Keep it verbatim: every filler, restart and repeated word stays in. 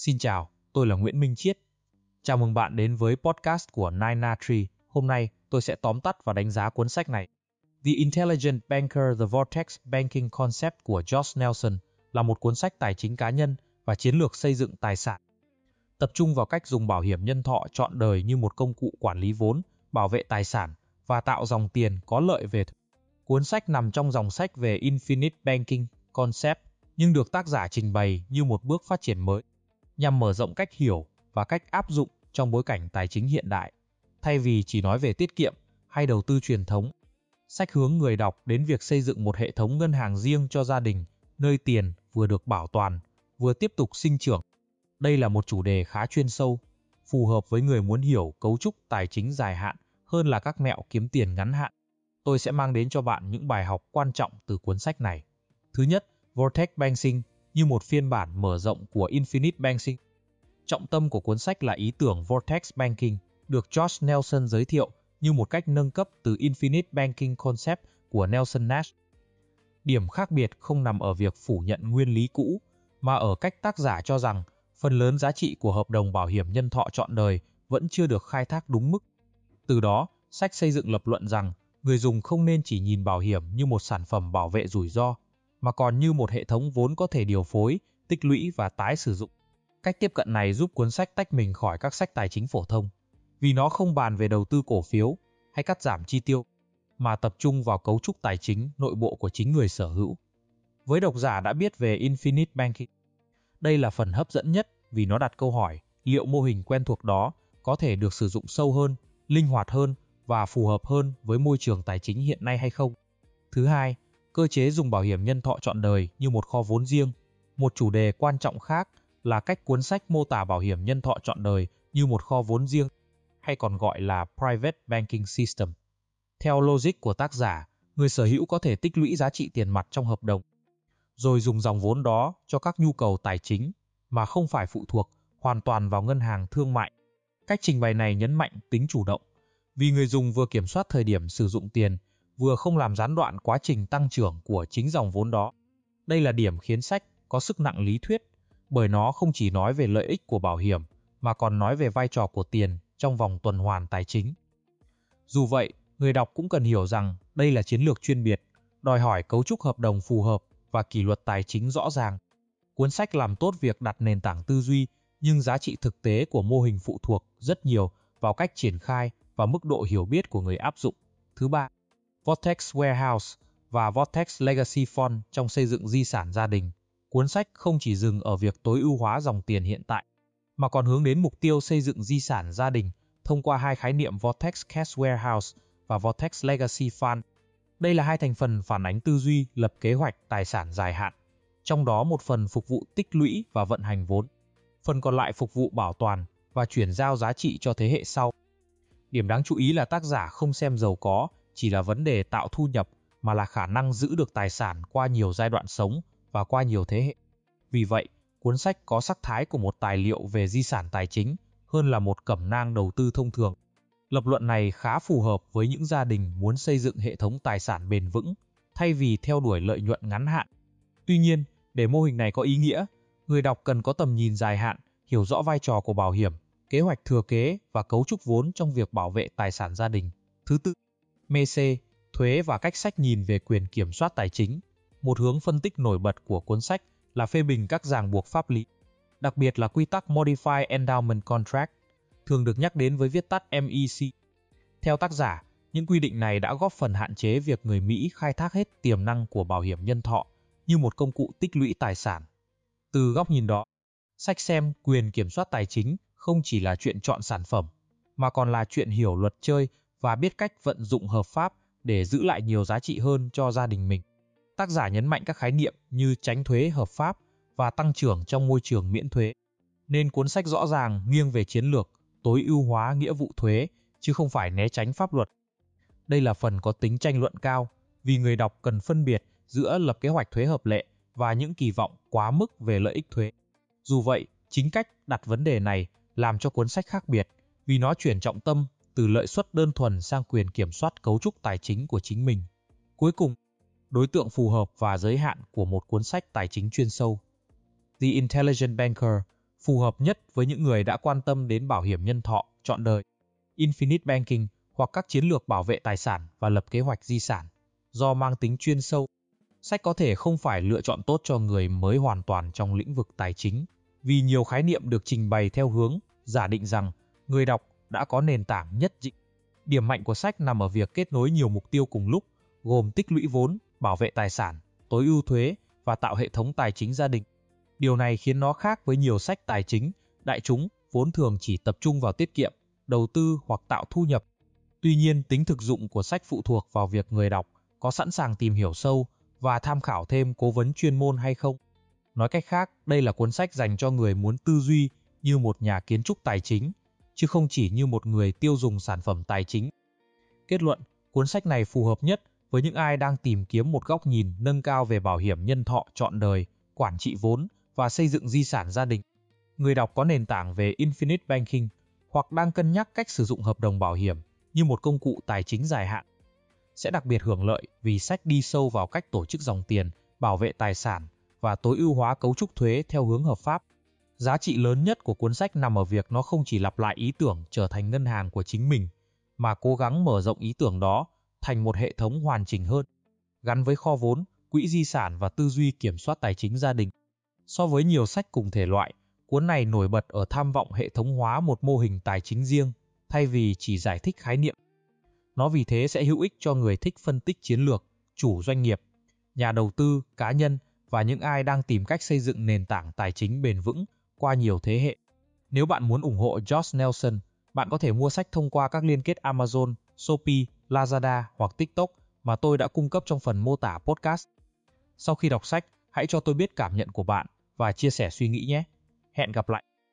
Xin chào, tôi là Nguyễn Minh Chiết. Chào mừng bạn đến với podcast của Nine Na Tree. Hôm nay, tôi sẽ tóm tắt và đánh giá cuốn sách này. The Intelligent Banker: The Vortex Banking Concept của George Nelson là một cuốn sách tài chính cá nhân và chiến lược xây dựng tài sản. Tập trung vào cách dùng bảo hiểm nhân thọ trọn đời như một công cụ quản lý vốn, bảo vệ tài sản và tạo dòng tiền có lợi về. Cuốn sách nằm trong dòng sách về Infinite Banking Concept, nhưng được tác giả trình bày như một bước phát triển mới, nhằm mở rộng cách hiểu và cách áp dụng trong bối cảnh tài chính hiện đại. Thay vì chỉ nói về tiết kiệm hay đầu tư truyền thống, sách hướng người đọc đến việc xây dựng một hệ thống ngân hàng riêng cho gia đình, nơi tiền vừa được bảo toàn, vừa tiếp tục sinh trưởng. Đây là một chủ đề khá chuyên sâu, phù hợp với người muốn hiểu cấu trúc tài chính dài hạn hơn là các mẹo kiếm tiền ngắn hạn. Tôi sẽ mang đến cho bạn những bài học quan trọng từ cuốn sách này. Thứ nhất, Vortex Banking như một phiên bản mở rộng của Infinite Banking. Trọng tâm của cuốn sách là ý tưởng Vortex Banking, được George Nelson giới thiệu như một cách nâng cấp từ Infinite Banking Concept của Nelson Nash. Điểm khác biệt không nằm ở việc phủ nhận nguyên lý cũ, mà ở cách tác giả cho rằng phần lớn giá trị của hợp đồng bảo hiểm nhân thọ trọn đời vẫn chưa được khai thác đúng mức. Từ đó, sách xây dựng lập luận rằng người dùng không nên chỉ nhìn bảo hiểm như một sản phẩm bảo vệ rủi ro, mà còn như một hệ thống vốn có thể điều phối, tích lũy và tái sử dụng. Cách tiếp cận này giúp cuốn sách tách mình khỏi các sách tài chính phổ thông, vì nó không bàn về đầu tư cổ phiếu hay cắt giảm chi tiêu, mà tập trung vào cấu trúc tài chính nội bộ của chính người sở hữu. Với độc giả đã biết về Infinite Banking, đây là phần hấp dẫn nhất vì nó đặt câu hỏi liệu mô hình quen thuộc đó có thể được sử dụng sâu hơn, linh hoạt hơn và phù hợp hơn với môi trường tài chính hiện nay hay không. Thứ hai, cơ chế dùng bảo hiểm nhân thọ trọn đời như một kho vốn riêng. Một chủ đề quan trọng khác là cách cuốn sách mô tả bảo hiểm nhân thọ trọn đời như một kho vốn riêng, hay còn gọi là Private Banking System. Theo logic của tác giả, người sở hữu có thể tích lũy giá trị tiền mặt trong hợp đồng, rồi dùng dòng vốn đó cho các nhu cầu tài chính mà không phải phụ thuộc hoàn toàn vào ngân hàng thương mại. Cách trình bày này nhấn mạnh tính chủ động, vì người dùng vừa kiểm soát thời điểm sử dụng tiền, vừa không làm gián đoạn quá trình tăng trưởng của chính dòng vốn đó. Đây là điểm khiến sách có sức nặng lý thuyết, bởi nó không chỉ nói về lợi ích của bảo hiểm, mà còn nói về vai trò của tiền trong vòng tuần hoàn tài chính. Dù vậy, người đọc cũng cần hiểu rằng đây là chiến lược chuyên biệt, đòi hỏi cấu trúc hợp đồng phù hợp và kỷ luật tài chính rõ ràng. Cuốn sách làm tốt việc đặt nền tảng tư duy, nhưng giá trị thực tế của mô hình phụ thuộc rất nhiều vào cách triển khai và mức độ hiểu biết của người áp dụng. Thứ ba, Vortex Warehouse và Vortex Legacy Fund trong xây dựng di sản gia đình. Cuốn sách không chỉ dừng ở việc tối ưu hóa dòng tiền hiện tại, mà còn hướng đến mục tiêu xây dựng di sản gia đình thông qua hai khái niệm Vortex Cash Warehouse và Vortex Legacy Fund. Đây là hai thành phần phản ánh tư duy lập kế hoạch tài sản dài hạn, trong đó một phần phục vụ tích lũy và vận hành vốn, phần còn lại phục vụ bảo toàn và chuyển giao giá trị cho thế hệ sau. Điểm đáng chú ý là tác giả không xem giàu có chỉ là vấn đề tạo thu nhập, mà là khả năng giữ được tài sản qua nhiều giai đoạn sống và qua nhiều thế hệ. Vì vậy, cuốn sách có sắc thái của một tài liệu về di sản tài chính hơn là một cẩm nang đầu tư thông thường. Lập luận này khá phù hợp với những gia đình muốn xây dựng hệ thống tài sản bền vững, thay vì theo đuổi lợi nhuận ngắn hạn. Tuy nhiên, để mô hình này có ý nghĩa, người đọc cần có tầm nhìn dài hạn, hiểu rõ vai trò của bảo hiểm, kế hoạch thừa kế và cấu trúc vốn trong việc bảo vệ tài sản gia đình. Thứ tư, mê xê, thuế và cách sách nhìn về quyền kiểm soát tài chính. Một hướng phân tích nổi bật của cuốn sách là phê bình các ràng buộc pháp lý, đặc biệt là quy tắc Modified Endowment Contract, thường được nhắc đến với viết tắt em e xê. Theo tác giả, những quy định này đã góp phần hạn chế việc người Mỹ khai thác hết tiềm năng của bảo hiểm nhân thọ như một công cụ tích lũy tài sản. Từ góc nhìn đó, sách xem quyền kiểm soát tài chính không chỉ là chuyện chọn sản phẩm, mà còn là chuyện hiểu luật chơi và biết cách vận dụng hợp pháp để giữ lại nhiều giá trị hơn cho gia đình mình. Tác giả nhấn mạnh các khái niệm như tránh thuế hợp pháp và tăng trưởng trong môi trường miễn thuế, nên cuốn sách rõ ràng nghiêng về chiến lược tối ưu hóa nghĩa vụ thuế, chứ không phải né tránh pháp luật. Đây là phần có tính tranh luận cao, vì người đọc cần phân biệt giữa lập kế hoạch thuế hợp lệ và những kỳ vọng quá mức về lợi ích thuế. Dù vậy, chính cách đặt vấn đề này làm cho cuốn sách khác biệt, vì nó chuyển trọng tâm từ lợi suất đơn thuần sang quyền kiểm soát cấu trúc tài chính của chính mình. Cuối cùng, đối tượng phù hợp và giới hạn của một cuốn sách tài chính chuyên sâu. The Intelligent Banker: phù hợp nhất với những người đã quan tâm đến bảo hiểm nhân thọ trọn đời, Infinite Banking hoặc các chiến lược bảo vệ tài sản và lập kế hoạch di sản. Do mang tính chuyên sâu, sách có thể không phải lựa chọn tốt cho người mới hoàn toàn trong lĩnh vực tài chính, vì nhiều khái niệm được trình bày theo hướng giả định rằng người đọc đã có nền tảng nhất định. Điểm mạnh của sách nằm ở việc kết nối nhiều mục tiêu cùng lúc, gồm tích lũy vốn, bảo vệ tài sản, tối ưu thuế và tạo hệ thống tài chính gia đình. Điều này khiến nó khác với nhiều sách tài chính đại chúng vốn thường chỉ tập trung vào tiết kiệm, đầu tư hoặc tạo thu nhập. Tuy nhiên, tính thực dụng của sách phụ thuộc vào việc người đọc có sẵn sàng tìm hiểu sâu và tham khảo thêm cố vấn chuyên môn hay không. Nói cách khác, đây là cuốn sách dành cho người muốn tư duy như một nhà kiến trúc tài chính, chứ không chỉ như một người tiêu dùng sản phẩm tài chính. Kết luận, cuốn sách này phù hợp nhất với những ai đang tìm kiếm một góc nhìn nâng cao về bảo hiểm nhân thọ trọn đời, quản trị vốn và xây dựng di sản gia đình. Người đọc có nền tảng về Infinite Banking hoặc đang cân nhắc cách sử dụng hợp đồng bảo hiểm như một công cụ tài chính dài hạn sẽ đặc biệt hưởng lợi vì sách đi sâu vào cách tổ chức dòng tiền, bảo vệ tài sản và tối ưu hóa cấu trúc thuế theo hướng hợp pháp. Giá trị lớn nhất của cuốn sách nằm ở việc nó không chỉ lặp lại ý tưởng trở thành ngân hàng của chính mình, mà cố gắng mở rộng ý tưởng đó thành một hệ thống hoàn chỉnh hơn, gắn với kho vốn, quỹ di sản và tư duy kiểm soát tài chính gia đình. So với nhiều sách cùng thể loại, cuốn này nổi bật ở tham vọng hệ thống hóa một mô hình tài chính riêng, thay vì chỉ giải thích khái niệm. Nó vì thế sẽ hữu ích cho người thích phân tích chiến lược, chủ doanh nghiệp, nhà đầu tư, cá nhân và những ai đang tìm cách xây dựng nền tảng tài chính bền vững qua nhiều thế hệ. Nếu bạn muốn ủng hộ George Nelson, bạn có thể mua sách thông qua các liên kết Amazon, Shopee, Lazada hoặc TikTok mà tôi đã cung cấp trong phần mô tả podcast. Sau khi đọc sách, hãy cho tôi biết cảm nhận của bạn và chia sẻ suy nghĩ nhé. Hẹn gặp lại!